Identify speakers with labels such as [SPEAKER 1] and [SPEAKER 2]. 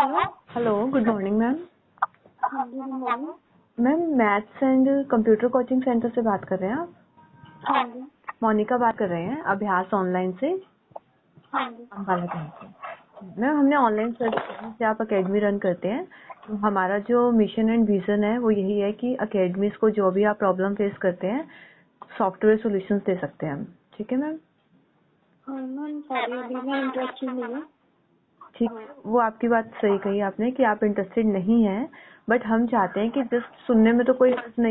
[SPEAKER 1] Hello, good morning ma'am.
[SPEAKER 2] हाँ जी, good morning.
[SPEAKER 1] Ma'am, maths and computer coaching centre से बात कर रहे हैं आप?
[SPEAKER 2] हाँ जी।
[SPEAKER 1] मोनिका बात कर रहे हैं, अभ्यास ऑनलाइन से।
[SPEAKER 2] हाँ जी।
[SPEAKER 1] अम्बाला कहीं से। मैम, हमने ऑनलाइन सर्च किया कि आप अकेडमी रन करते हैं, तो हमारा जो मिशन एंड विजन है वो यही है कि अकेडमीज को जो भी आप प्रॉब्लम फेस करते हैं, सॉफ्टवेयर सॉल्यूशंस दे सकते हैं हम। ठीक है मैम?
[SPEAKER 2] हाँ मैम, सॉरी अभी मैं इंटरेस्टेड नहीं हूँ।
[SPEAKER 1] ठीक है, वो आपकी बात सही कही आपने कि आप इंटरेस्टेड नहीं हैं, बट हम चाहते हैं कि जस्ट सुनने में तो कोई अर्थ नहीं